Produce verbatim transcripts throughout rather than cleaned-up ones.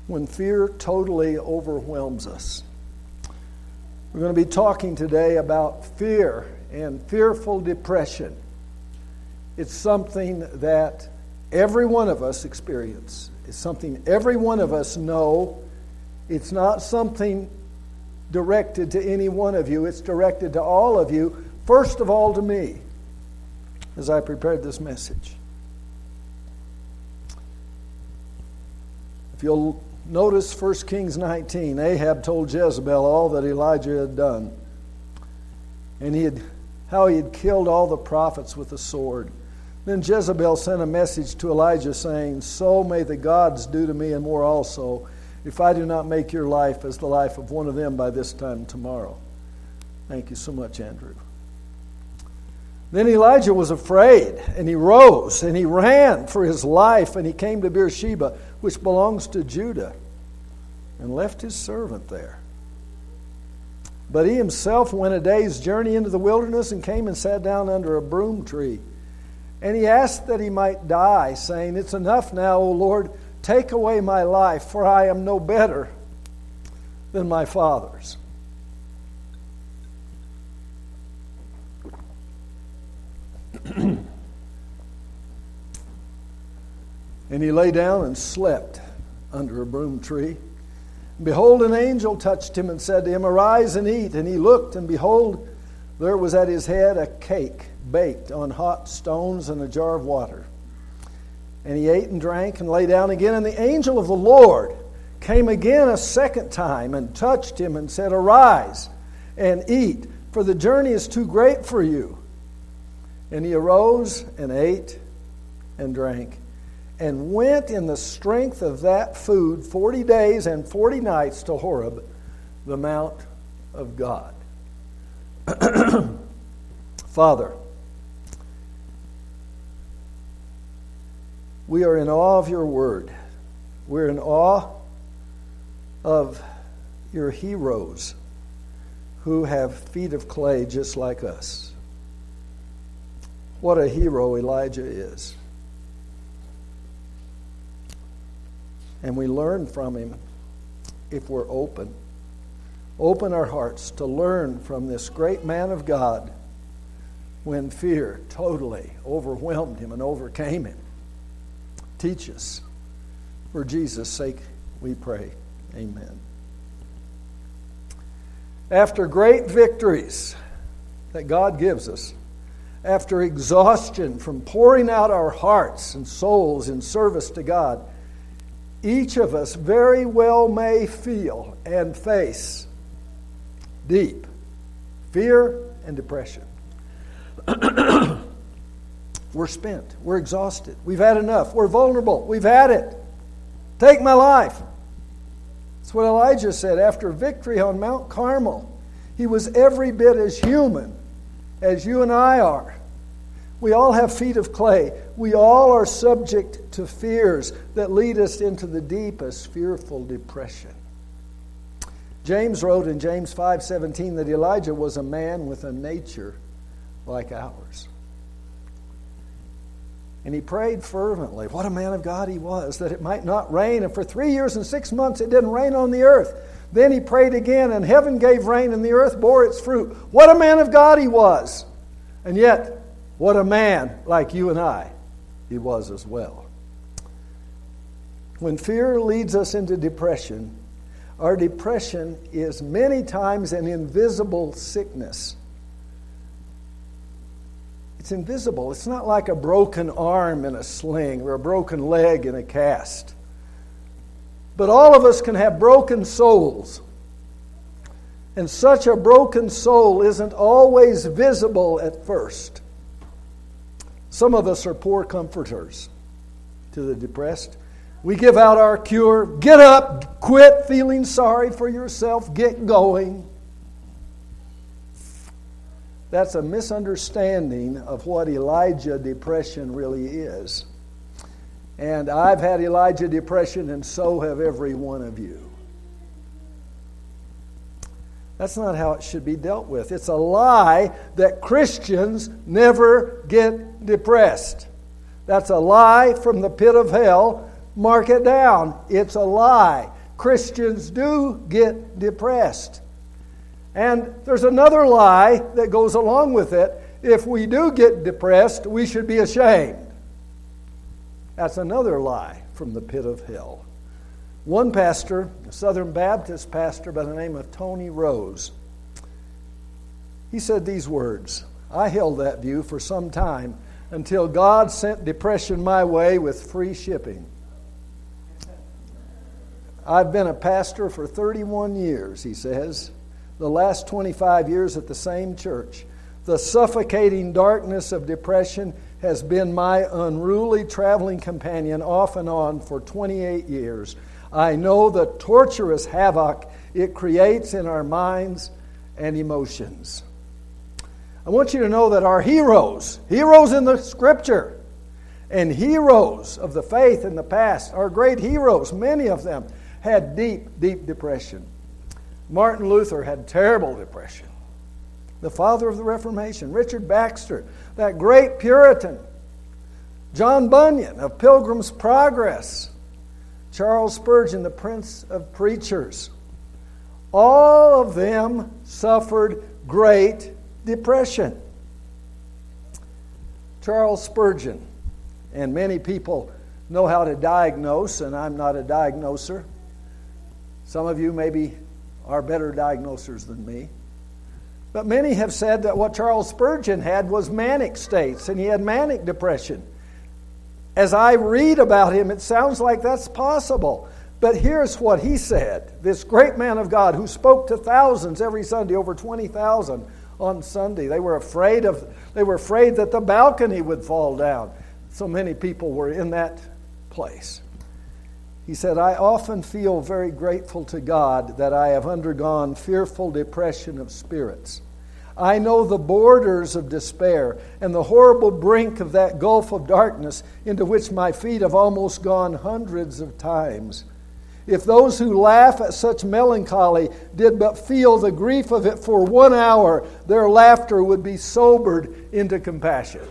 when fear totally overwhelms us. We're going to be talking today about fear and fearful depression. It's something that every one of us experience. It's something every one of us know. It's not something directed to any one of you. It's directed to all of you. First of all, to me, as I prepared this message. If you'll notice First Kings nineteen, Ahab told Jezebel all that Elijah had done. And he had, how he had killed all the prophets with the sword. Then Jezebel sent a message to Elijah saying, "So may the gods do to me and more also, if I do not make your life as the life of one of them by this time tomorrow." Thank you so much, Andrew. Then Elijah was afraid, and he rose, and he ran for his life, and he came to Beersheba, which belongs to Judah, and left his servant there. But he himself went a day's journey into the wilderness and came and sat down under a broom tree. And he asked that he might die, saying, "It's enough now, O Lord, take away my life, for I am no better than my fathers." And he lay down and slept under a broom tree. Behold, an angel touched him and said to him, "Arise and eat." And he looked, and behold, there was at his head a cake baked on hot stones and a jar of water. And he ate and drank and lay down again. And the angel of the Lord came again a second time and touched him and said, "Arise and eat, for the journey is too great for you." And he arose and ate and drank, and went in the strength of that food forty days and forty nights to Horeb, the mount of God. Father, we are in awe of your word. We're in awe of your heroes who have feet of clay just like us. What a hero Elijah is. And we learn from him if we're open. Open our hearts to learn from this great man of God when fear totally overwhelmed him and overcame him. Teach us. For Jesus' sake we pray. Amen. After great victories that God gives us, after exhaustion from pouring out our hearts and souls in service to God, each of us very well may feel and face deep fear and depression. We're spent. We're exhausted. We've had enough. We're vulnerable. We've had it. Take my life. That's what Elijah said after victory on Mount Carmel. He was every bit as human as you and I are. We all have feet of clay. We all are subject to fears that lead us into the deepest fearful depression. James wrote in James five seventeen that Elijah was a man with a nature like ours. And he prayed fervently. What a man of God he was, that it might not rain. And for three years and six months it didn't rain on the earth. Then he prayed again, and heaven gave rain, and the earth bore its fruit. What a man of God he was. And yet, what a man like you and I he was as well. When fear leads us into depression, our depression is many times an invisible sickness. It's invisible. It's not like a broken arm in a sling or a broken leg in a cast. But all of us can have broken souls. And such a broken soul isn't always visible at first. Some of us are poor comforters to the depressed. We give out our cure. Get up, quit feeling sorry for yourself, get going. That's a misunderstanding of what Elijah depression really is. And I've had Elijah depression, and so have every one of you. That's not how it should be dealt with. It's a lie that Christians never get depressed. That's a lie from the pit of hell. Mark it down. It's a lie. Christians do get depressed. And there's another lie that goes along with it. If we do get depressed, we should be ashamed. That's another lie from the pit of hell. One pastor, a Southern Baptist pastor by the name of Tony Rose, he said these words. I held that view for some time until God sent depression my way with free shipping. I've been a pastor for thirty-one years, he says, the last twenty-five years at the same church. The suffocating darkness of depression has been my unruly traveling companion off and on for twenty-eight years. I know the torturous havoc it creates in our minds and emotions. I want you to know that our heroes, heroes in the Scripture, and heroes of the faith in the past, our great heroes, many of them, had deep, deep depression. Martin Luther had terrible depression. The father of the Reformation, Richard Baxter, that great Puritan, John Bunyan of Pilgrim's Progress, Charles Spurgeon, the Prince of Preachers. All of them suffered great depression. Charles Spurgeon, and many people know how to diagnose, and I'm not a diagnoser. Some of you maybe are better diagnosers than me. But many have said that what Charles Spurgeon had was manic states, and he had manic depression. As I read about him, it sounds like that's possible. But here's what he said. This great man of God who spoke to thousands every Sunday, over twenty thousand on Sunday. They were afraid of they were afraid that the balcony would fall down. So many people were in that place. He said, I often feel very grateful to God that I have undergone fearful depression of spirits. I know the borders of despair and the horrible brink of that gulf of darkness into which my feet have almost gone hundreds of times. If those who laugh at such melancholy did but feel the grief of it for one hour, their laughter would be sobered into compassion.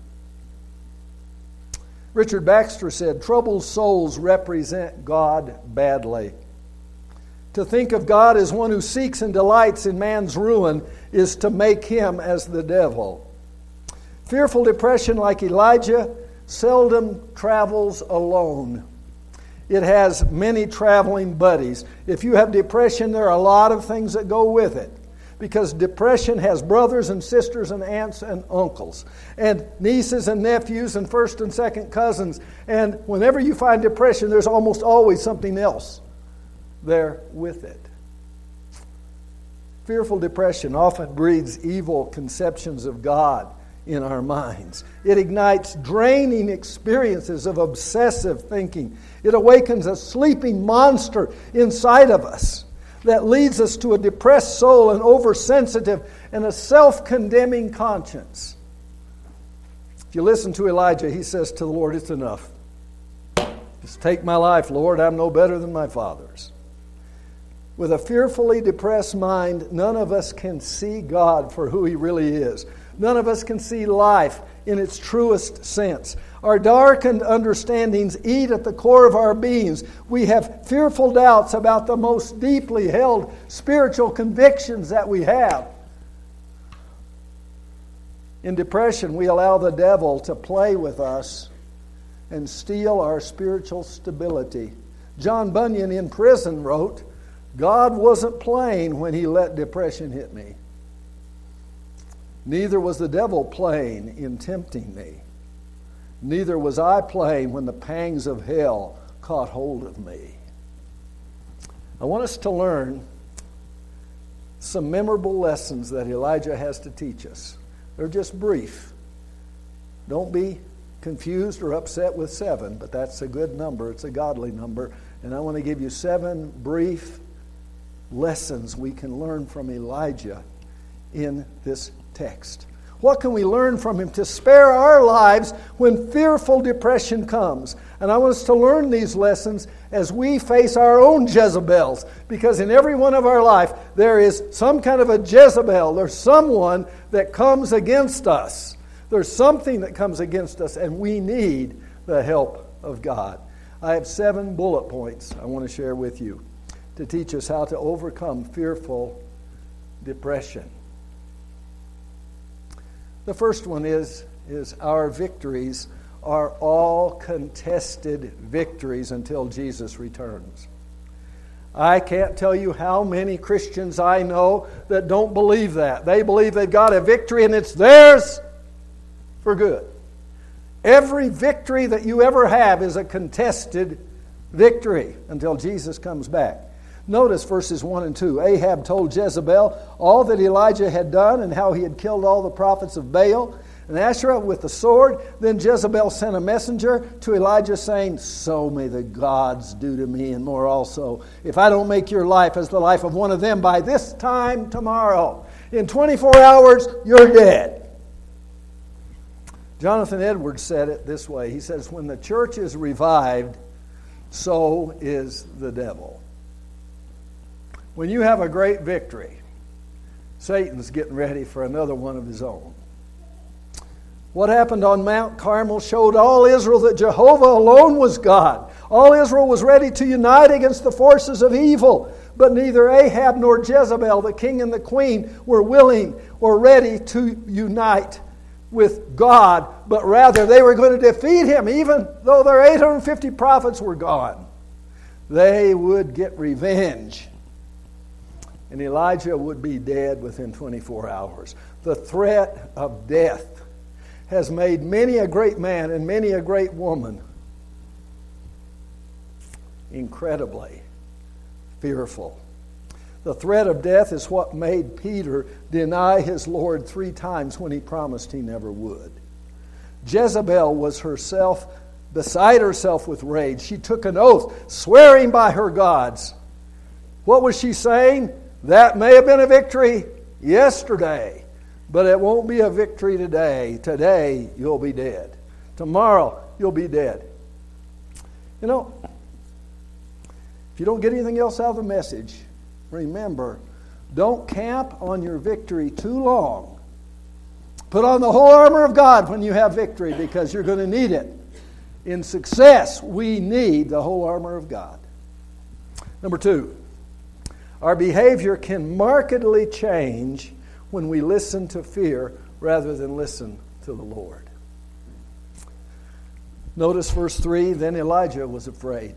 Richard Baxter said, troubled souls represent God badly. To think of God as one who seeks and delights in man's ruin is to make him as the devil. Fearful depression, like Elijah, seldom travels alone. It has many traveling buddies. If you have depression, there are a lot of things that go with it. Because depression has brothers and sisters and aunts and uncles and nieces and nephews and first and second cousins. And whenever you find depression, there's almost always something else there with it. Fearful depression often breeds evil conceptions of God in our minds. It ignites draining experiences of obsessive thinking. It awakens a sleeping monster inside of us that leads us to a depressed soul, an oversensitive, and a self-condemning conscience. If you listen to Elijah, he says to the Lord, it's enough. Just take my life, Lord. I'm no better than my fathers. With a fearfully depressed mind, none of us can see God for who He really is. None of us can see life in its truest sense. Our darkened understandings eat at the core of our beings. We have fearful doubts about the most deeply held spiritual convictions that we have. In depression, we allow the devil to play with us and steal our spiritual stability. John Bunyan in prison wrote, God wasn't playing when He let depression hit me. Neither was the devil playing in tempting me. Neither was I playing when the pangs of hell caught hold of me. I want us to learn some memorable lessons that Elijah has to teach us. They're just brief. Don't be confused or upset with seven, but that's a good number. It's a godly number. And I want to give you seven brief lessons we can learn from Elijah in this text. What can we learn from him to spare our lives when fearful depression comes? And I want us to learn these lessons as we face our own Jezebels. Because in every one of our life, there is some kind of a Jezebel. There's someone that comes against us. There's something that comes against us, and we need the help of God. I have seven bullet points I want to share with you. to teach us how to overcome fearful depression. The first one is, is our victories are all contested victories until Jesus returns. I can't tell you how many Christians I know that don't believe that. They believe they've got a victory and it's theirs for good. Every victory that you ever have is a contested victory until Jesus comes back. Notice verses one and two. Ahab told Jezebel all that Elijah had done and how he had killed all the prophets of Baal and Asherah with the sword. Then Jezebel sent a messenger to Elijah saying, "So may the gods do to me and more also, if I don't make your life as the life of one of them by this time tomorrow. In twenty-four hours, you're dead." Jonathan Edwards said it this way. He says, "When the church is revived, so is the devil." When you have a great victory, Satan's getting ready for another one of his own. What happened on Mount Carmel showed all Israel that Jehovah alone was God. All Israel was ready to unite against the forces of evil, but neither Ahab nor Jezebel, the king and the queen, were willing or ready to unite with God, but rather they were going to defeat him, even though their eight hundred fifty prophets were gone. They would get revenge. And Elijah would be dead within twenty-four hours. The threat of death has made many a great man and many a great woman incredibly fearful. The threat of death is what made Peter deny his Lord three times when he promised he never would. Jezebel was herself beside herself with rage. She took an oath, swearing by her gods. What was she saying? That may have been a victory yesterday, but it won't be a victory today. Today, you'll be dead. Tomorrow, you'll be dead. You know, if you don't get anything else out of the message, remember, don't camp on your victory too long. Put on the whole armor of God when you have victory, because you're going to need it. In success, we need the whole armor of God. Number two, our behavior can markedly change when we listen to fear rather than listen to the Lord. Notice verse three, then Elijah was afraid.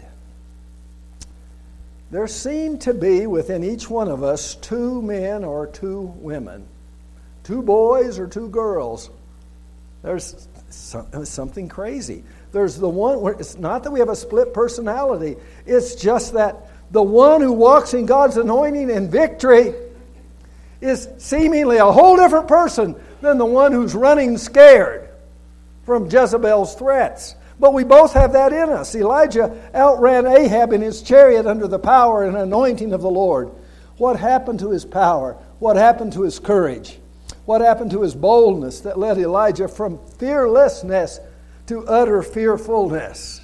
There seem to be within each one of us two men or two women, two boys or two girls. There's something crazy. There's the one where it's not that we have a split personality. It's just that the one who walks in God's anointing and victory is seemingly a whole different person than the one who's running scared from Jezebel's threats. But we both have that in us. Elijah outran Ahab in his chariot under the power and anointing of the Lord. What happened to his power? What happened to his courage? What happened to his boldness that led Elijah from fearlessness to utter fearfulness?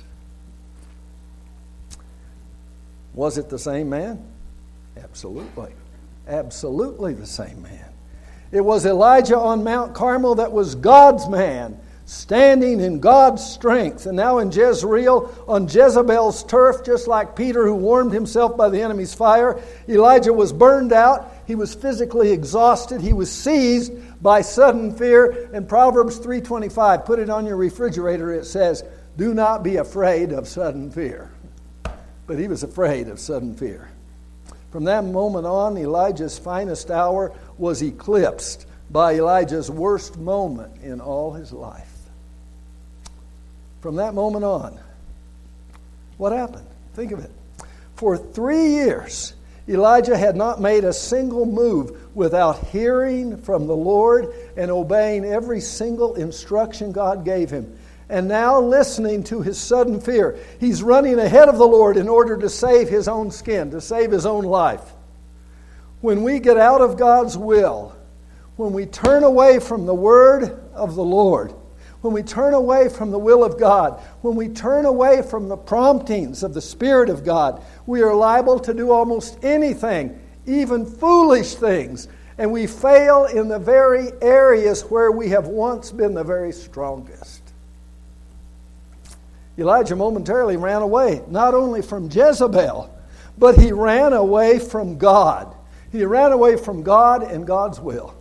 Was it the same man? Absolutely. Absolutely the same man. It was Elijah on Mount Carmel that was God's man, standing in God's strength. And now in Jezreel, on Jezebel's turf, just like Peter who warmed himself by the enemy's fire, Elijah was burned out. He was physically exhausted. He was seized by sudden fear. And Proverbs three twenty-five, put it on your refrigerator, it says, "Do not be afraid of sudden fear." But he was afraid of sudden fear. From that moment on, Elijah's finest hour was eclipsed by Elijah's worst moment in all his life. From that moment on, what happened? Think of it. For three years, Elijah had not made a single move without hearing from the Lord and obeying every single instruction God gave him. And now listening to his sudden fear. He's running ahead of the Lord in order to save his own skin, to save his own life. When we get out of God's will, when we turn away from the word of the Lord, when we turn away from the will of God, when we turn away from the promptings of the Spirit of God, we are liable to do almost anything, even foolish things, and we fail in the very areas where we have once been the very strongest. Elijah momentarily ran away, not only from Jezebel, but he ran away from God. He ran away from God and God's will.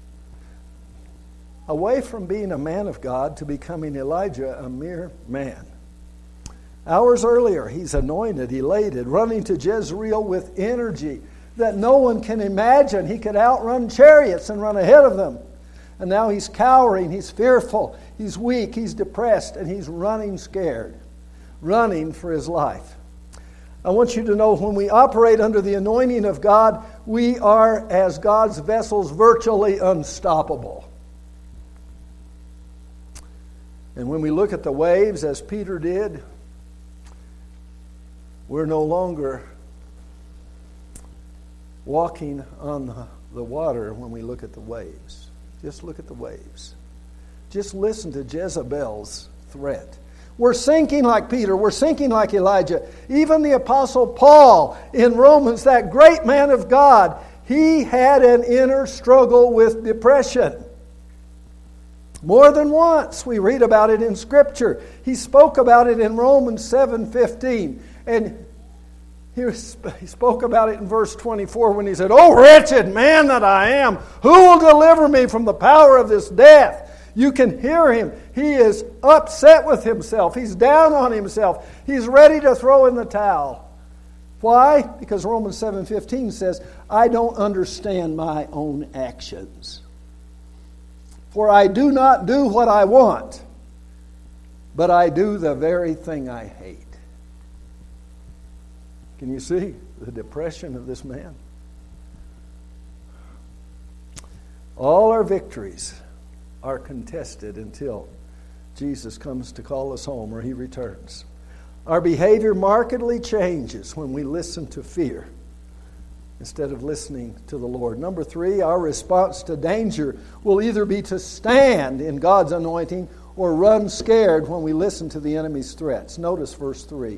Away from being a man of God to becoming Elijah, a mere man. Hours earlier, he's anointed, elated, running to Jezreel with energy that no one can imagine. He could outrun chariots and run ahead of them. And now he's cowering, he's fearful, he's weak, he's depressed, and he's running scared, running for his life. I want you to know, when we operate under the anointing of God, we are, as God's vessels, virtually unstoppable. And when we look at the waves, as Peter did, we're no longer walking on the water when we look at the waves. Just look at the waves. Just listen to Jezebel's threat. We're sinking like Peter. We're sinking like Elijah. Even the Apostle Paul in Romans, that great man of God, he had an inner struggle with depression. More than once we read about it in Scripture. He spoke about it in Romans seven fifteen. And he, was, he spoke about it in verse twenty-four when he said, "Oh, wretched man that I am, who will deliver me from the power of this death?" You can hear him. He is upset with himself. He's down on himself. He's ready to throw in the towel. Why? Because Romans seven fifteen says, "I don't understand my own actions. For I do not do what I want, but I do the very thing I hate." Can you see the depression of this man? All our victories are contested until Jesus comes to call us home or He returns. Our behavior markedly changes when we listen to fear instead of listening to the Lord. Number three, our response to danger will either be to stand in God's anointing or run scared when we listen to the enemy's threats. Notice verse three.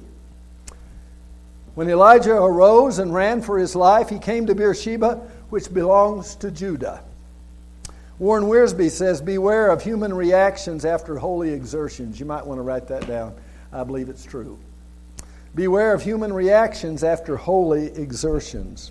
When Elijah arose and ran for his life, he came to Beersheba, which belongs to Judah. Warren Wiersbe says, "Beware of human reactions after holy exertions." You might want to write that down. I believe it's true. Beware of human reactions after holy exertions.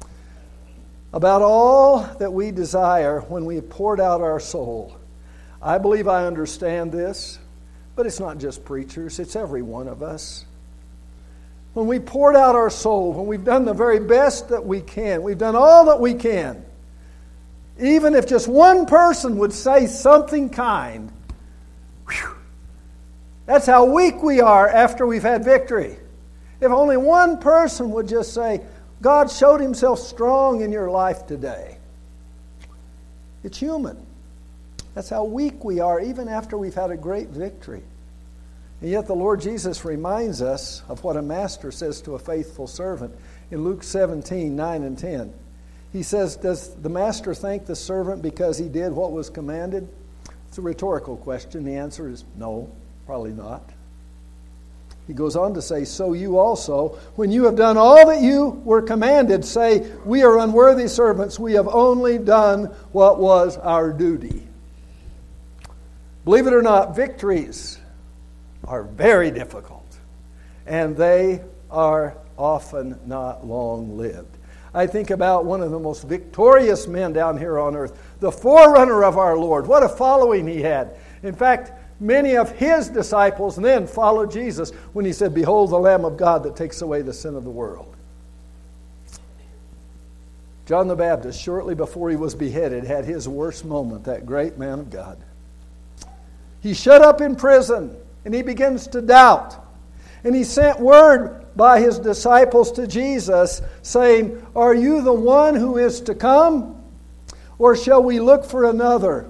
About all that we desire when we have poured out our soul. I believe I understand this, but it's not just preachers, it's every one of us. When we poured out our soul, when we've done the very best that we can, we've done all that we can, even if just one person would say something kind, whew, that's how weak we are after we've had victory. If only one person would just say, "God showed Himself strong in your life today." It's human. That's how weak we are even after we've had a great victory. And yet the Lord Jesus reminds us of what a master says to a faithful servant in Luke seventeen, nine and ten. He says, "Does the master thank the servant because he did what was commanded?" It's a rhetorical question. The answer is no, probably not. He goes on to say, "So you also, when you have done all that you were commanded, say, 'We are unworthy servants. We have only done what was our duty.'" Believe it or not, victories are very difficult, and they are often not long-lived. I think about one of the most victorious men down here on earth, the forerunner of our Lord. What a following he had. In fact, many of his disciples then followed Jesus when he said, "Behold the Lamb of God that takes away the sin of the world." John the Baptist, shortly before he was beheaded, had his worst moment, that great man of God. He's shut up in prison, and he begins to doubt. And he sent word by his disciples to Jesus, saying, "Are you the one who is to come? Or shall we look for another?"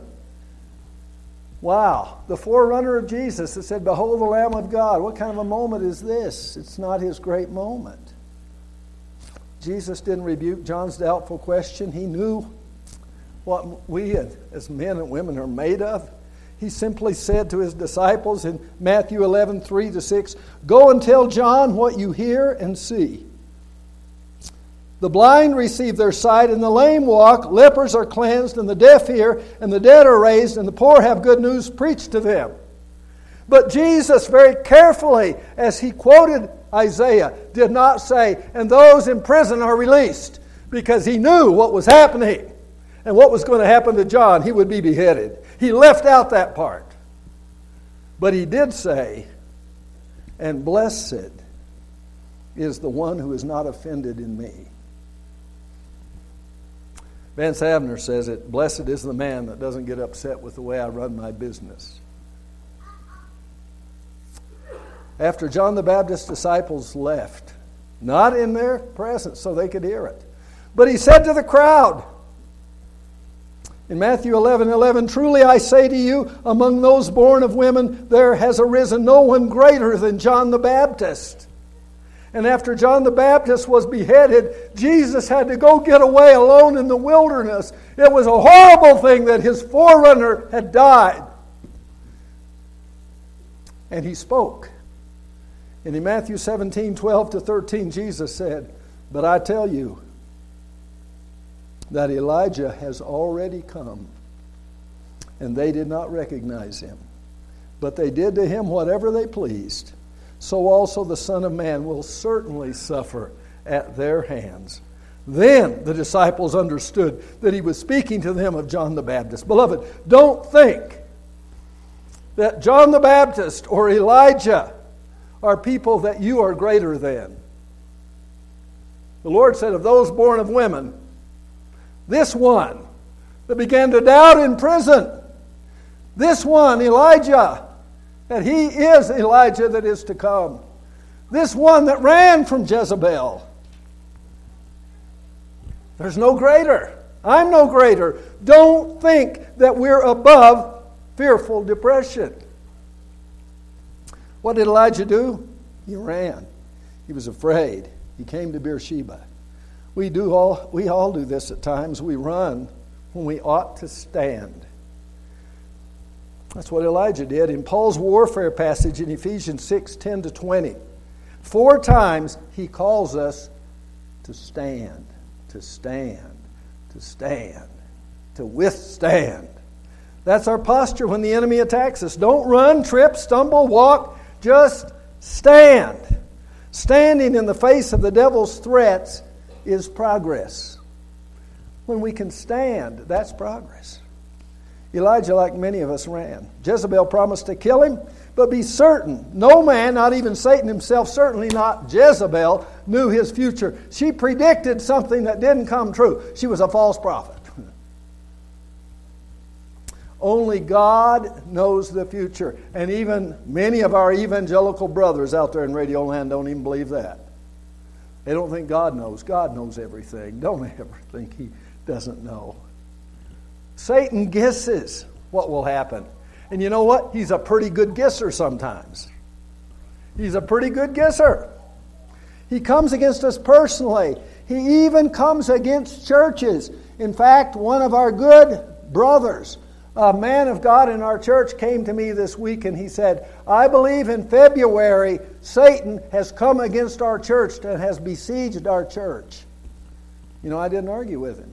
Wow, the forerunner of Jesus that said, "Behold the Lamb of God." What kind of a moment is this? It's not his great moment. Jesus didn't rebuke John's doubtful question. He knew what we as men and women are made of. He simply said to his disciples in Matthew eleven, three to six, "Go and tell John what you hear and see. The blind receive their sight, and the lame walk, lepers are cleansed, and the deaf hear, and the dead are raised, and the poor have good news preached to them." But Jesus very carefully, as he quoted Isaiah, did not say, and those in prison are released, because he knew what was happening and what was going to happen to John. He would be beheaded. He left out that part. But he did say, and blessed is the one who is not offended in me. Vance Havner says it, blessed is the man that doesn't get upset with the way I run my business. After John the Baptist's disciples left, not in their presence so they could hear it, but he said to the crowd, in Matthew eleven eleven, truly I say to you, among those born of women, there has arisen no one greater than John the Baptist. And after John the Baptist was beheaded, Jesus had to go get away alone in the wilderness. It was a horrible thing that his forerunner had died. And he spoke. And in Matthew seventeen twelve to thirteen, Jesus said, but I tell you that Elijah has already come, and they did not recognize him. But they did to him whatever they pleased. So also the Son of Man will certainly suffer at their hands. Then the disciples understood that he was speaking to them of John the Baptist. Beloved, don't think that John the Baptist or Elijah are people that you are greater than. The Lord said of those born of women, this one that began to doubt in prison, this one, Elijah, that he is Elijah that is to come. This one that ran from Jezebel. There's no greater. I'm no greater. Don't think that we're above fearful depression. What did Elijah do? He ran. He was afraid. He came to Beersheba. We do all we all do this at times. We run when we ought to stand. That's what Elijah did in Paul's warfare passage in Ephesians six ten to twenty. Four times he calls us to stand, to stand, to stand, to withstand. That's our posture when the enemy attacks us. Don't run, trip, stumble, walk. Just stand. Standing in the face of the devil's threats is progress. When we can stand, that's progress. Elijah, like many of us, ran. Jezebel promised to kill him, but be certain, no man, not even Satan himself, certainly not Jezebel, knew his future. She predicted something that didn't come true. She was a false prophet. Only God knows the future. And even many of our evangelical brothers out there in Radio Land don't even believe that. They don't think God knows. God knows everything. Don't ever think He doesn't know. Satan guesses what will happen. And you know what? He's a pretty good guesser sometimes. He's a pretty good guesser. He comes against us personally. He even comes against churches. In fact, one of our good brothers, a man of God in our church, came to me this week and he said, I believe in February Satan has come against our church and has besieged our church. You know, I didn't argue with him.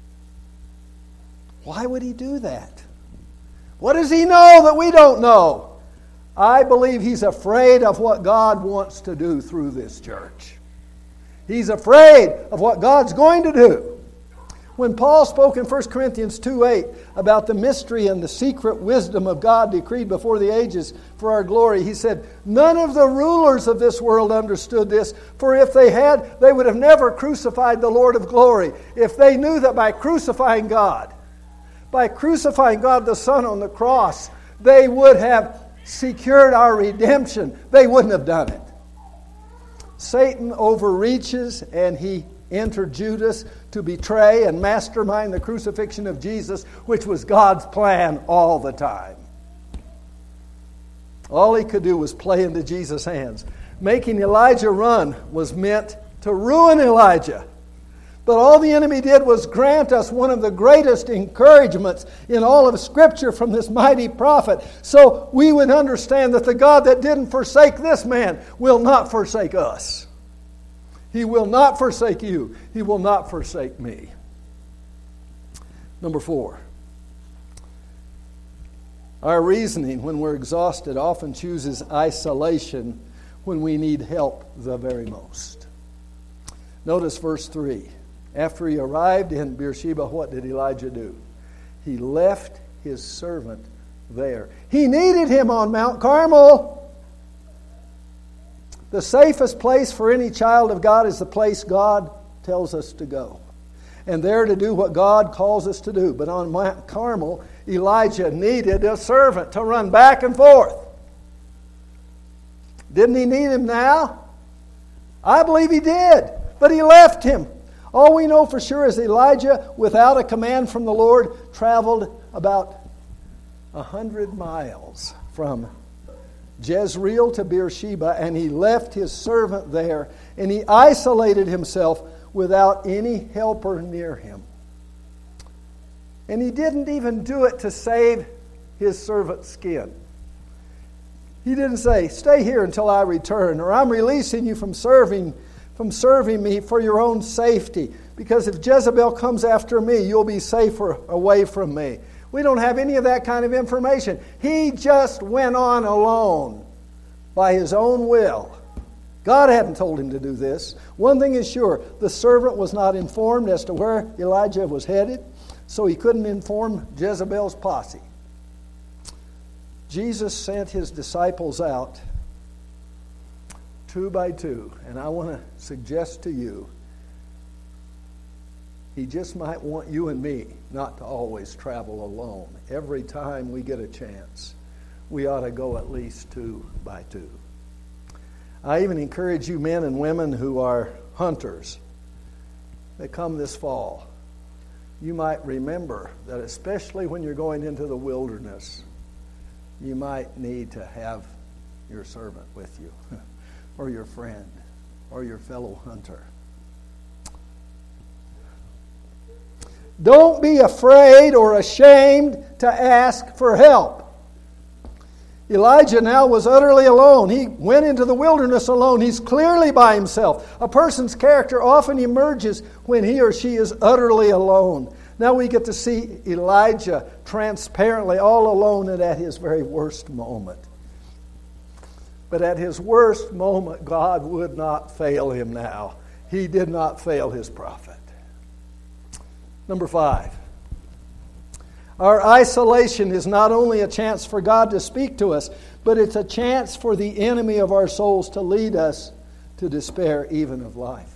Why would he do that? What does he know that we don't know? I believe he's afraid of what God wants to do through this church. He's afraid of what God's going to do. When Paul spoke in First Corinthians two eight about the mystery and the secret wisdom of God decreed before the ages for our glory, he said, none of the rulers of this world understood this, for if they had, they would have never crucified the Lord of glory. If they knew that by crucifying God, by crucifying God the Son on the cross, they would have secured our redemption, they wouldn't have done it. Satan overreaches and he entered Judas to betray and mastermind the crucifixion of Jesus, which was God's plan all the time. All he could do was play into Jesus' hands. Making Elijah run was meant to ruin Elijah. But all the enemy did was grant us one of the greatest encouragements in all of Scripture from this mighty prophet, so we would understand that the God that didn't forsake this man will not forsake us. He will not forsake you. He will not forsake me. Number four. Our reasoning, when we're exhausted, often chooses isolation when we need help the very most. Notice verse three. After he arrived in Beersheba, what did Elijah do? He left his servant there. He needed him on Mount Carmel. The safest place for any child of God is the place God tells us to go. And there to do what God calls us to do. But on Mount Carmel, Elijah needed a servant to run back and forth. Didn't he need him now? I believe he did. But he left him. All we know for sure is Elijah, without a command from the Lord, traveled about a hundred miles from Jezreel to Beersheba, and he left his servant there, and he isolated himself without any helper near him. And he didn't even do it to save his servant's skin. He didn't say, stay here until I return, or I'm releasing you from serving, from serving me for your own safety. Because if Jezebel comes after me, you'll be safer away from me. We don't have any of that kind of information. He just went on alone by his own will. God hadn't told him to do this. One thing is sure, the servant was not informed as to where Elijah was headed, so he couldn't inform Jezebel's posse. Jesus sent his disciples out two by two, and I want to suggest to you, he just might want you and me not to always travel alone. Every time we get a chance, we ought to go at least two by two. I even encourage you men and women who are hunters that come this fall. You might remember that especially when you're going into the wilderness, you might need to have your servant with you, or your friend, or your fellow hunter. Don't be afraid or ashamed to ask for help. Elijah now was utterly alone. He went into the wilderness alone. He's clearly by himself. A person's character often emerges when he or she is utterly alone. Now we get to see Elijah transparently all alone and at his very worst moment. But at his worst moment, God would not fail him now. He did not fail his prophet. Number five. Our isolation is not only a chance for God to speak to us, but it's a chance for the enemy of our souls to lead us to despair even of life.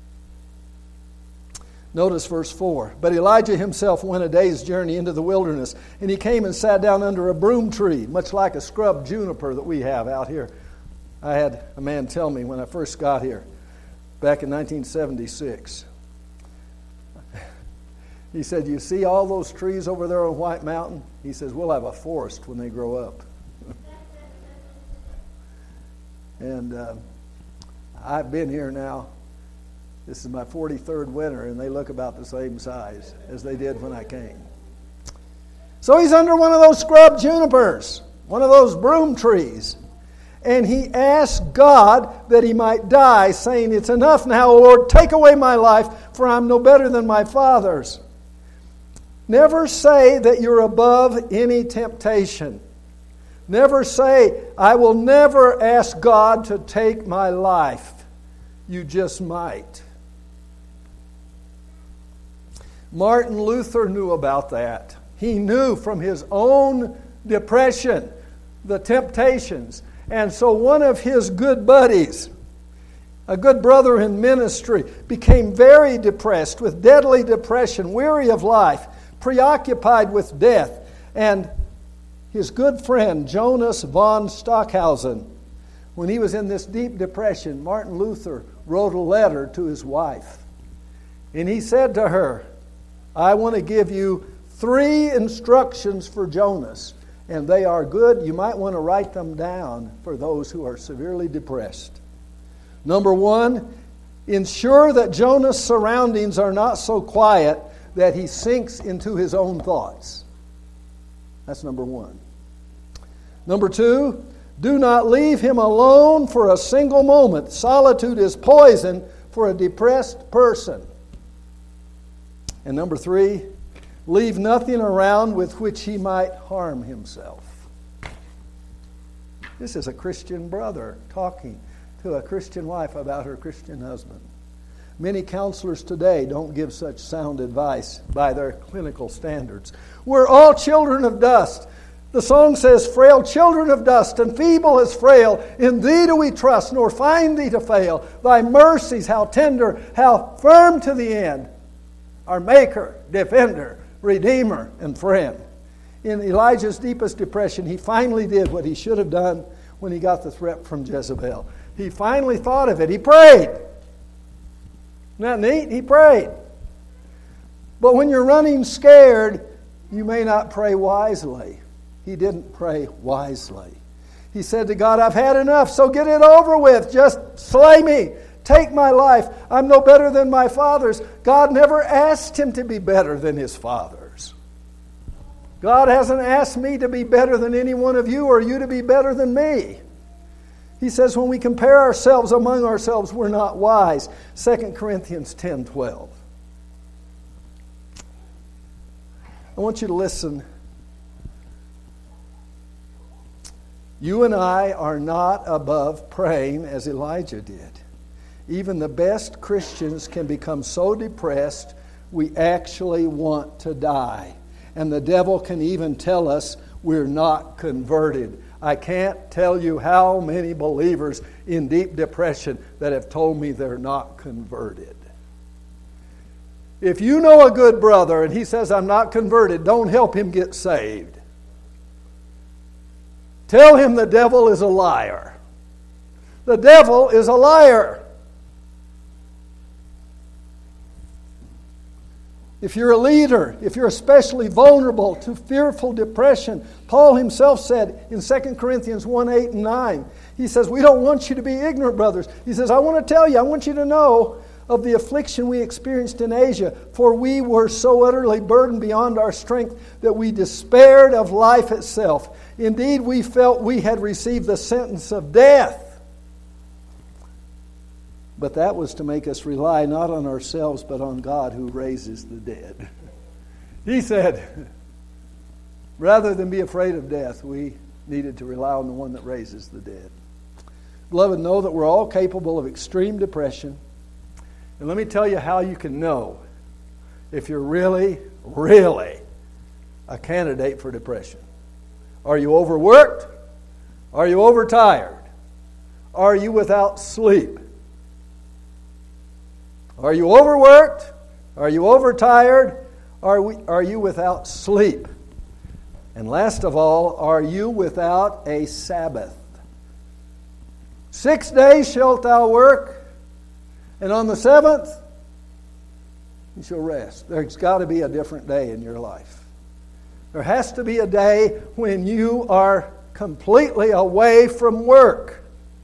Notice verse four. But Elijah himself went a day's journey into the wilderness, and he came and sat down under a broom tree, much like a scrub juniper that we have out here. I had a man tell me when I first got here, back in nineteen seventy-six. He said, you see all those trees over there on White Mountain? He says, we'll have a forest when they grow up. and uh, I've been here now. This is my forty-third winter, and they look about the same size as they did when I came. So he's under one of those scrub junipers, one of those broom trees. And he asked God that he might die, saying, it's enough now, O Lord, take away my life, for I'm no better than my fathers. Never say that you're above any temptation. Never say, I will never ask God to take my life. You just might. Martin Luther knew about that. He knew from his own depression the temptations. And so one of his good buddies, a good brother in ministry, became very depressed with deadly depression, weary of life, preoccupied with death. And his good friend, Jonas von Stockhausen, when he was in this deep depression, Martin Luther wrote a letter to his wife. And he said to her, I want to give you three instructions for Jonas. And they are good. You might want to write them down for those who are severely depressed. Number one, ensure that Jonas' surroundings are not so quiet that he sinks into his own thoughts. That's number one. Number two, do not leave him alone for a single moment. Solitude is poison for a depressed person. And number three, leave nothing around with which he might harm himself. This is a Christian brother talking to a Christian wife about her Christian husband. Many counselors today don't give such sound advice by their clinical standards. We're all children of dust. The song says, frail children of dust and feeble as frail, in thee do we trust, nor find thee to fail. Thy mercies, how tender, how firm to the end. Our Maker, Defender, Redeemer, and Friend. In Elijah's deepest depression, he finally did what he should have done when he got the threat from Jezebel. He finally thought of it. He prayed. Isn't that neat? He prayed. But when you're running scared, you may not pray wisely. He didn't pray wisely. He said to God, I've had enough, so get it over with. Just slay me. Take my life. I'm no better than my fathers. God never asked him to be better than his fathers. God hasn't asked me to be better than any one of you or you to be better than me. He says when we compare ourselves among ourselves, we're not wise. Second Corinthians ten twelve. I want you to listen. You and I are not above praying as Elijah did. Even the best Christians can become so depressed we actually want to die. And the devil can even tell us we're not converted. I can't tell you how many believers in deep depression that have told me they're not converted. If you know a good brother and he says, I'm not converted, don't help him get saved. Tell him the devil is a liar. The devil is a liar. If you're a leader, if you're especially vulnerable to fearful depression, Paul himself said in Second Corinthians one, eight and nine, he says, we don't want you to be ignorant, brothers. He says, I want to tell you, I want you to know of the affliction we experienced in Asia, for we were so utterly burdened beyond our strength that we despaired of life itself. Indeed, we felt we had received the sentence of death. But that was to make us rely not on ourselves, but on God who raises the dead. He said, rather than be afraid of death, we needed to rely on the one that raises the dead. Beloved, know that we're all capable of extreme depression. And let me tell you how you can know if you're really, really a candidate for depression. Are you overworked? Are you overtired? Are you without sleep? Are you overworked? Are you overtired? Are we, are you without sleep? And last of all, are you without a Sabbath? Six days shalt thou work, and on the seventh you shall rest. There's got to be a different day in your life. There has to be a day when you are completely away from work.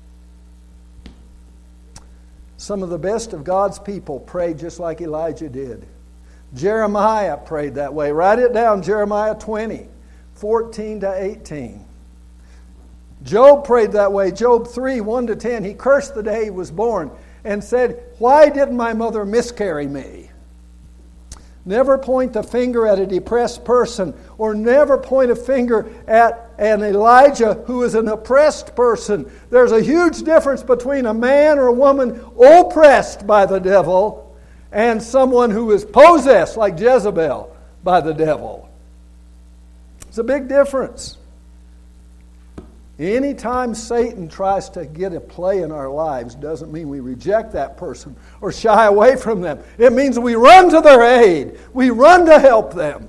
Some of the best of God's people prayed just like Elijah did. Jeremiah prayed that way. Write it down, Jeremiah twenty, fourteen to eighteen. Job prayed that way. Job three, one to ten. He cursed the day he was born and said, why did my mother miscarry me? Never point the finger at a depressed person, or never point a finger at an Elijah who is an oppressed person. There's a huge difference between a man or a woman oppressed by the devil and someone who is possessed, like Jezebel, by the devil. It's a big difference. Anytime Satan tries to get a play in our lives doesn't mean we reject that person or shy away from them. It means we run to their aid. We run to help them.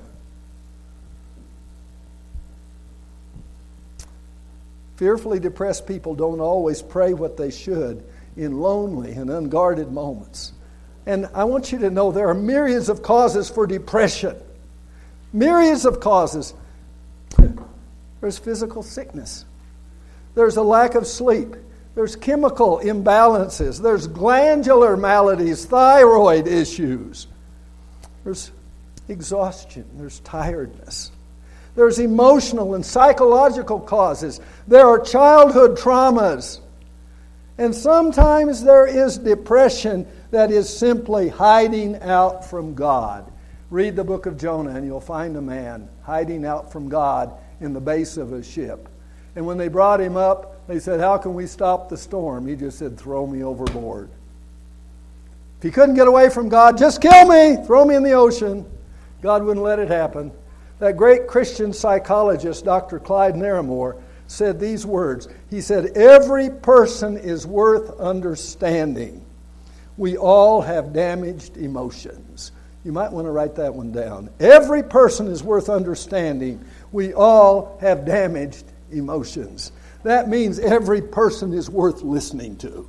Fearfully depressed people don't always pray what they should in lonely and unguarded moments. And I want you to know there are myriads of causes for depression. Myriads of causes. There's physical sickness. There's a lack of sleep. There's chemical imbalances. There's glandular maladies, thyroid issues. There's exhaustion. There's tiredness. There's emotional and psychological causes. There are childhood traumas. And sometimes there is depression that is simply hiding out from God. Read the book of Jonah and you'll find a man hiding out from God in the base of a ship. And when they brought him up, They said, how can we stop the storm? He just said, throw me overboard. If he couldn't get away from God, just kill me, throw me in the ocean. God wouldn't let it happen. That great Christian psychologist, Doctor Clyde Naramore, said these words. He said, every person is worth understanding. We all have damaged emotions. You might want to write that one down. Every person is worth understanding. We all have damaged emotions. That means every person is worth listening to.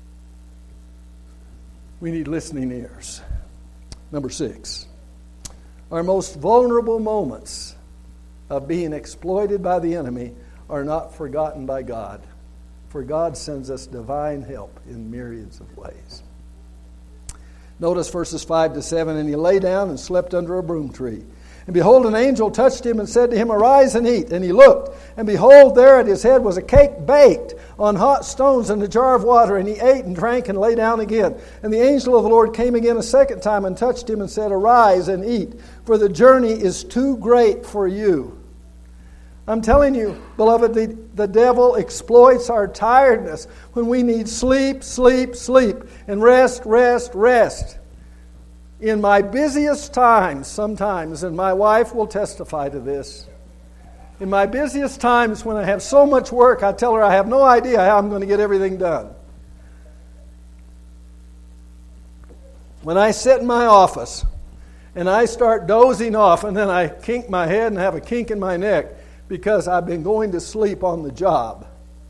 We need listening ears. Number six. Our most vulnerable moments of being exploited by the enemy are not forgotten by God, for God sends us divine help in myriads of ways. Notice verses five to seven, and he lay down and slept under a broom tree. And behold, an angel touched him and said to him, arise and eat. And he looked, and behold, there at his head was a cake baked on hot stones and a jar of water. And he ate and drank and lay down again. And the angel of the Lord came again a second time and touched him and said, arise and eat, for the journey is too great for you. I'm telling you, beloved, the, the devil exploits our tiredness when we need sleep, sleep, sleep, and rest, rest, rest. In my busiest times, sometimes, and my wife will testify to this, in my busiest times when I have so much work, I tell her I have no idea how I'm going to get everything done. When I sit in my office and I start dozing off and then I kink my head and have a kink in my neck because I've been going to sleep on the job,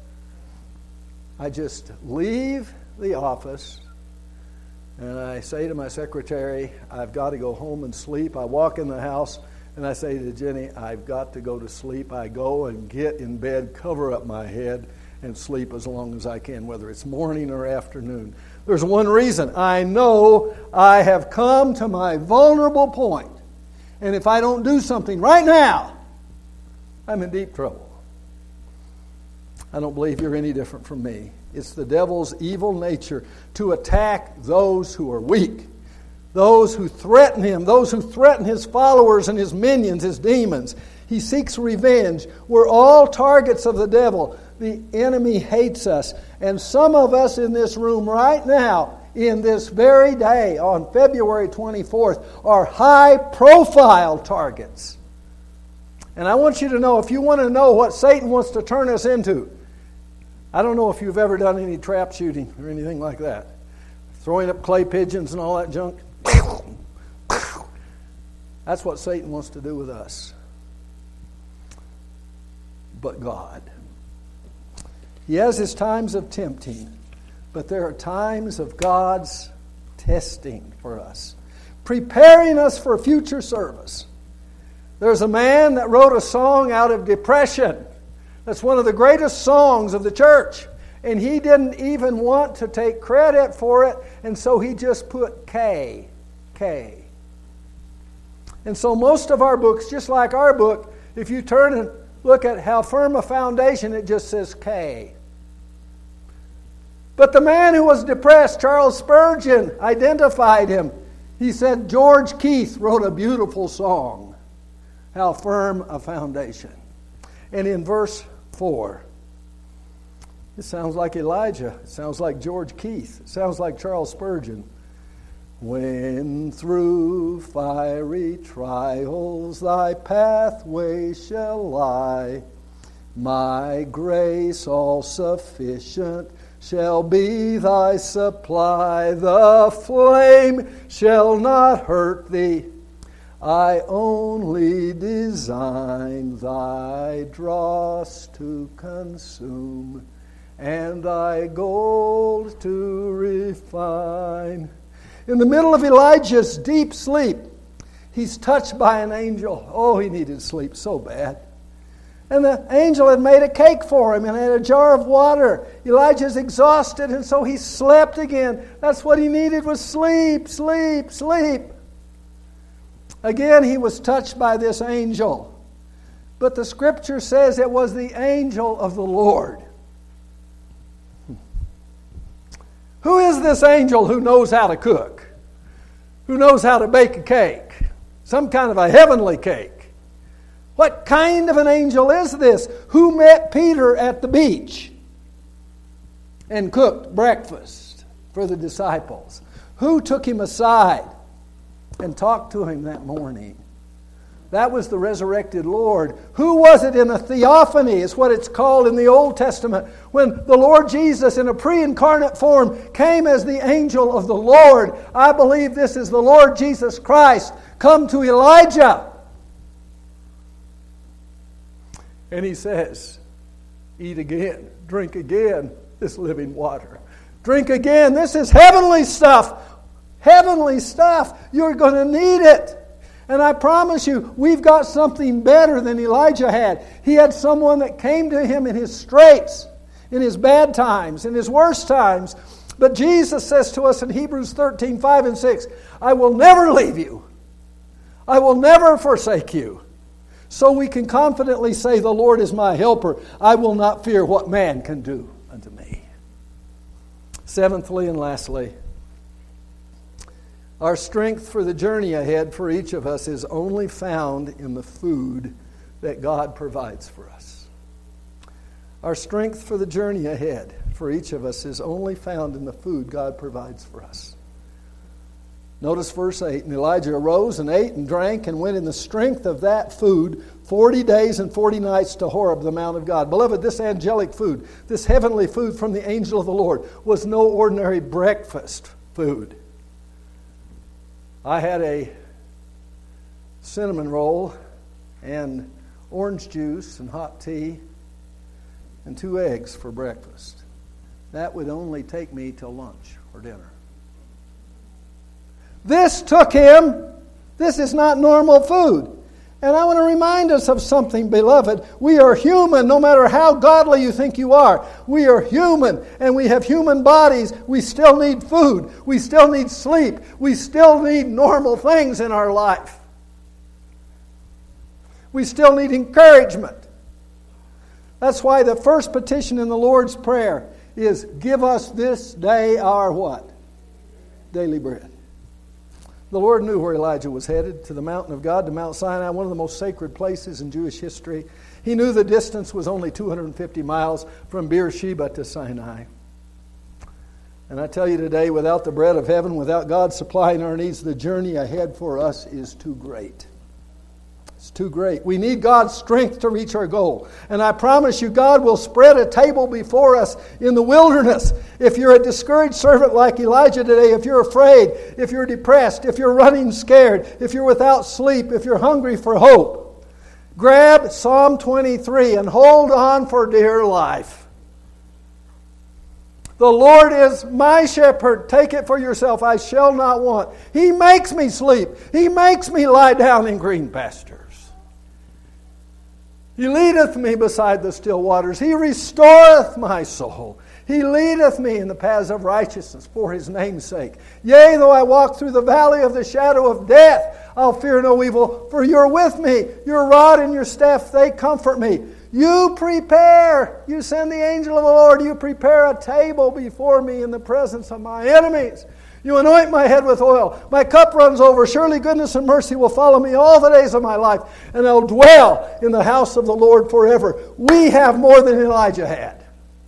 I just leave the office and I say to my secretary, I've got to go home and sleep. I walk in the house and I say to Jenny, I've got to go to sleep. I go and get in bed, cover up my head, and sleep as long as I can, whether it's morning or afternoon. There's one reason. I know I have come to my vulnerable point. And if I don't do something right now, I'm in deep trouble. I don't believe you're any different from me. It's the devil's evil nature to attack those who are weak, those who threaten him, those who threaten his followers and his minions, his demons. He seeks revenge. We're all targets of the devil. The enemy hates us. And some of us in this room right now, in this very day, on February twenty-fourth, are high-profile targets. And I want you to know, if you want to know what Satan wants to turn us into, I don't know if you've ever done any trap shooting or anything like that. Throwing up clay pigeons and all that junk. That's what Satan wants to do with us. But God. He has his times of tempting, but there are times of God's testing for us, preparing us for future service. There's a man that wrote a song out of depression. That's one of the greatest songs of the church. And he didn't even want to take credit for it, and so he just put K. K. And so most of our books, just like our book, if you turn and look at How Firm a Foundation, it just says K. But the man who was depressed, Charles Spurgeon, identified him. He said, George Keith wrote a beautiful song, How Firm a Foundation. And in verse four, it sounds like Elijah. It sounds like George Keith. It sounds like Charles Spurgeon. When through fiery trials thy pathway shall lie, my grace all sufficient shall be thy supply. The flame shall not hurt thee. I only design thy dross to consume, and thy gold to refine. In the middle of Elijah's deep sleep, he's touched by an angel. Oh, he needed sleep so bad. And the angel had made a cake for him and had a jar of water. Elijah's exhausted, and so he slept again. That's what he needed, was sleep, sleep, sleep. Again, he was touched by this angel. But the scripture says it was the angel of the Lord. Who is this angel who knows how to cook? Who knows how to bake a cake? Some kind of a heavenly cake. What kind of an angel is this? Who met Peter at the beach? and cooked breakfast for the disciples? Who took him aside and talked to him that morning? That was the resurrected Lord. Who was it in a theophany, is what it's called in the Old Testament, when the Lord Jesus in a pre-incarnate form came as the angel of the Lord? I believe this is the Lord Jesus Christ come to Elijah. And he says, eat again, drink again this living water. Drink again. This is heavenly stuff. Heavenly stuff. You're going to need it. And I promise you, we've got something better than Elijah had. He had someone that came to him in his straits, in his bad times, in his worst times. But Jesus says to us in Hebrews thirteen, five and six, I will never leave you. I will never forsake you. So we can confidently say, the Lord is my helper. I will not fear what man can do unto me. Seventhly and lastly, our strength for the journey ahead for each of us is only found in the food that God provides for us. Our strength for the journey ahead for each of us is only found in the food God provides for us. Notice verse eight. And Elijah arose and ate and drank and went in the strength of that food forty days and forty nights to Horeb, the mount of God. Beloved, this angelic food, this heavenly food from the angel of the Lord, was no ordinary breakfast food. I had a cinnamon roll and orange juice and hot tea and two eggs for breakfast. That would only take me till lunch or dinner. This took him. This is not normal food. And I want to remind us of something, beloved. We are human, no matter how godly you think you are. We are human, and we have human bodies. We still need food. We still need sleep. We still need normal things in our life. We still need encouragement. That's why the first petition in the Lord's Prayer is, give us this day our what? Daily bread. The Lord knew where Elijah was headed, to the mountain of God, to Mount Sinai, one of the most sacred places in Jewish history. He knew the distance was only two hundred fifty miles from Beersheba to Sinai. And I tell you today, without the bread of heaven, without God supplying our needs, the journey ahead for us is too great. It's too great. We need God's strength to reach our goal. And I promise you, God will spread a table before us in the wilderness. If you're a discouraged servant like Elijah today, if you're afraid, if you're depressed, if you're running scared, if you're without sleep, if you're hungry for hope, grab Psalm twenty-three and hold on for dear life. The Lord is my shepherd. Take it for yourself. I shall not want. He makes me sleep. He makes me lie down in green pastures. He leadeth me beside the still waters. He restoreth my soul. He leadeth me in the paths of righteousness for His name's sake. Yea, though I walk through the valley of the shadow of death, I'll fear no evil, for you're with me. Your rod and your staff, they comfort me. You prepare, you send the angel of the Lord, you prepare a table before me in the presence of my enemies. You anoint my head with oil. My cup runs over. Surely goodness and mercy will follow me all the days of my life, and I'll dwell in the house of the Lord forever. We have more than Elijah had.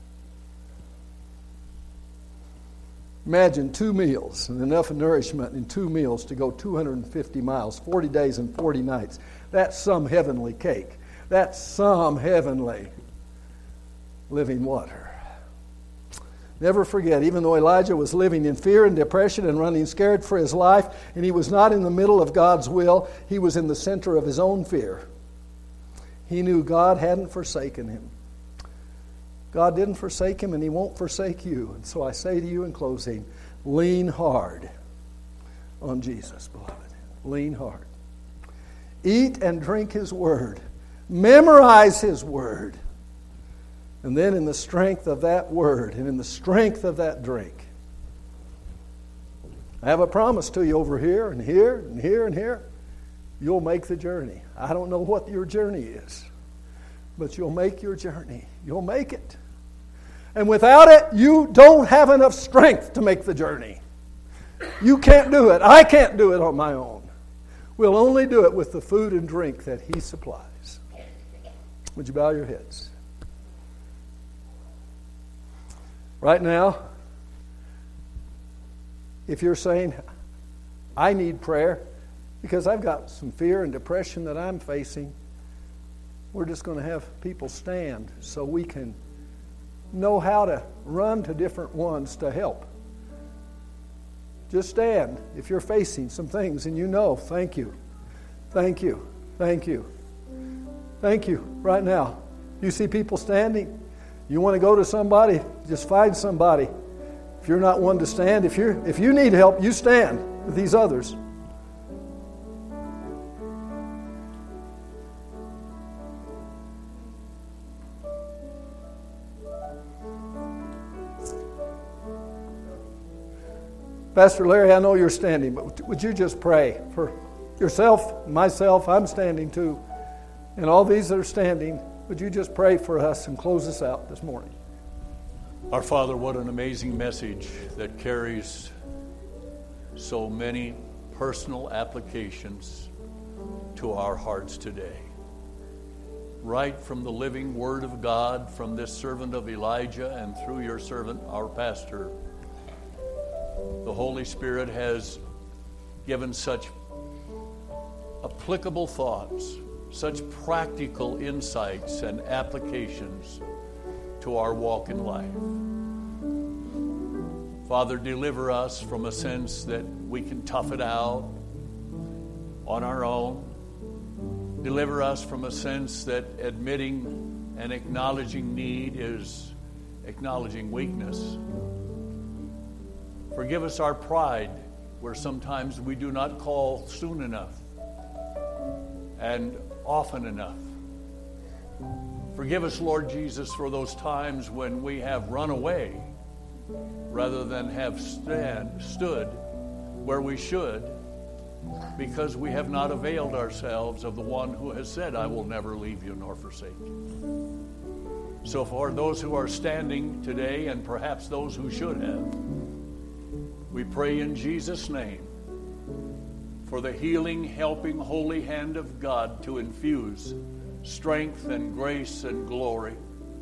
Imagine two meals and enough nourishment in two meals to go two hundred fifty miles, forty days and forty nights. That's some heavenly cake. That's some heavenly living water. Never forget, even though Elijah was living in fear and depression and running scared for his life, and he was not in the middle of God's will, he was in the center of his own fear. He knew God hadn't forsaken him. God didn't forsake him, and He won't forsake you. And so I say to you in closing, lean hard on Jesus, beloved. Lean hard. Eat and drink His Word. Memorize His Word. And then in the strength of that Word and in the strength of that drink, I have a promise to you over here and here and here and here. You'll make the journey. I don't know what your journey is, but you'll make your journey. You'll make it. And without it, you don't have enough strength to make the journey. You can't do it. I can't do it on my own. We'll only do it with the food and drink that He supplies. Would you bow your heads? Right now, if you're saying, I need prayer because I've got some fear and depression that I'm facing, we're just going to have people stand so we can know how to run to different ones to help. Just stand if you're facing some things and you know, thank you, thank you, thank you, thank you right now. You see people standing, you want to go to somebody, just find somebody. If you're not one to stand, if you're if you need help, you stand with these others. Pastor Larry, I know you're standing, but would you just pray for yourself, myself? I'm standing too. And all these that are standing, would you just pray for us and close us out this morning? Our Father, what an amazing message that carries so many personal applications to our hearts today. Right from the living Word of God, from this servant of Elijah, and through your servant, our pastor, the Holy Spirit has given such applicable thoughts, such practical insights and applications to our walk in life. Father, deliver us from a sense that we can tough it out on our own. Deliver us from a sense that admitting and acknowledging need is acknowledging weakness. Forgive us our pride, where sometimes we do not call soon enough and often enough. Forgive us, Lord Jesus, for those times when we have run away rather than have stand, stood where we should, because we have not availed ourselves of the one who has said, I will never leave you nor forsake you. So for those who are standing today, and perhaps those who should have, we pray in Jesus' name for the healing, helping, holy hand of God to infuse strength and grace and glory,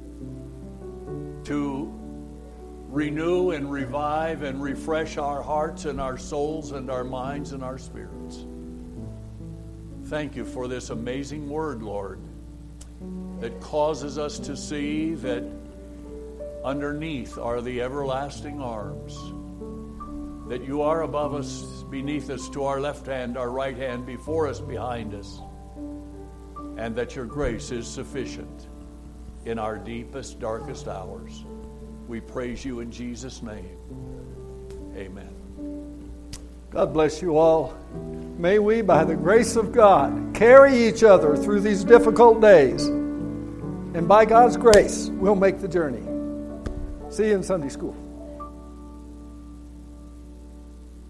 to renew and revive and refresh our hearts and our souls and our minds and our spirits. Thank you for this amazing word, Lord, that causes us to see that underneath are the everlasting arms, that you are above us, beneath us, to our left hand, our right hand, before us, behind us, and that your grace is sufficient in our deepest, darkest hours. We praise you in Jesus' name. Amen. God bless you all. May we, by the grace of God, carry each other through these difficult days. And by God's grace, we'll make the journey. See you in Sunday school.